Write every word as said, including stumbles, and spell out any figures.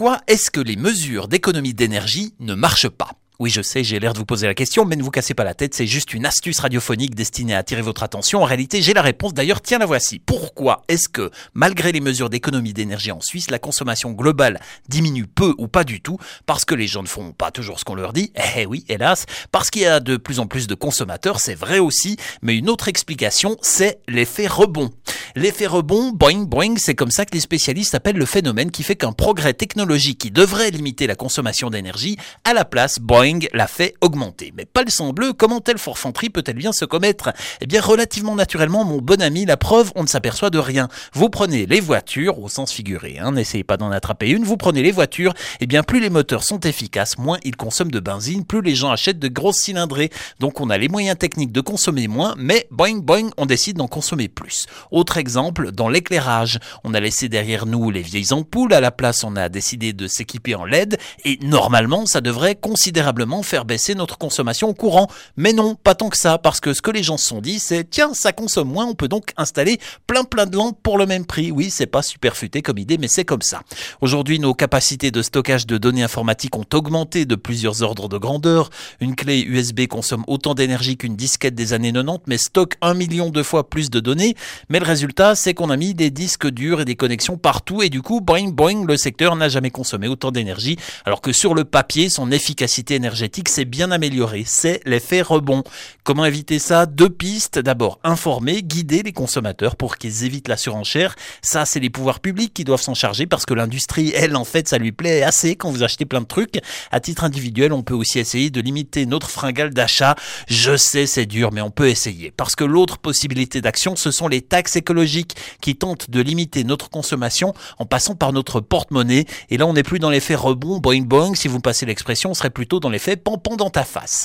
Pourquoi est-ce que les mesures d'économie d'énergie ne marchent pas ? Oui, je sais, j'ai l'air de vous poser la question, mais ne vous cassez pas la tête, c'est juste une astuce radiophonique destinée à attirer votre attention. En réalité, j'ai la réponse, d'ailleurs, tiens la voici. Pourquoi est-ce que, malgré les mesures d'économie d'énergie en Suisse, la consommation globale diminue peu ou pas du tout? Parce que les gens ne font pas toujours ce qu'on leur dit. Eh oui, hélas, parce qu'il y a de plus en plus de consommateurs, c'est vrai aussi, mais une autre explication, c'est l'effet rebond. L'effet rebond, boing boing, c'est comme ça que les spécialistes appellent le phénomène qui fait qu'un progrès technologique qui devrait limiter la consommation d'énergie, à la place, boing, l'a fait augmenter. Mais pas le sang bleu, comment telle forfanterie peut-elle bien se commettre? Eh bien, relativement naturellement, mon bon ami, la preuve, on ne s'aperçoit de rien. Vous prenez les voitures, au sens figuré, hein, n'essayez pas d'en attraper une, vous prenez les voitures, eh bien, plus les moteurs sont efficaces, moins ils consomment de benzine, plus les gens achètent de grosses cylindrées. Donc, on a les moyens techniques de consommer moins, mais boing boing, on décide d'en consommer plus. Autre exemple, dans l'éclairage, on a laissé derrière nous les vieilles ampoules, à la place, on a décidé de s'équiper en L E D, et normalement, ça devrait considérablement faire baisser notre consommation au courant. Mais non, pas tant que ça, parce que ce que les gens se sont dit, c'est tiens, ça consomme moins, on peut donc installer plein plein de lampes pour le même prix. Oui, c'est pas super futé comme idée, mais c'est comme ça. Aujourd'hui, nos capacités de stockage de données informatiques ont augmenté de plusieurs ordres de grandeur. Une clé U S B consomme autant d'énergie qu'une disquette des années quatre-vingt-dix, mais stocke un million de fois plus de données. Mais le résultat, c'est qu'on a mis des disques durs et des connexions partout, et du coup, boing boing, le secteur n'a jamais consommé autant d'énergie, alors que sur le papier, son efficacité énergétique s'est bien améliorée. C'est l'effet rebond. Comment éviter ça? Deux pistes. D'abord, informer, guider les consommateurs pour qu'ils évitent la surenchère. Ça, c'est les pouvoirs publics qui doivent s'en charger parce que l'industrie, elle, en fait, ça lui plaît assez quand vous achetez plein de trucs. À titre individuel, on peut aussi essayer de limiter notre fringale d'achat. Je sais, c'est dur, mais on peut essayer. Parce que l'autre possibilité d'action, ce sont les taxes écologiques qui tentent de limiter notre consommation en passant par notre porte-monnaie. Et là, on n'est plus dans l'effet rebond, boing boing. Si vous me passez l'expression, on serait plutôt dans l'effet pampon dans ta face.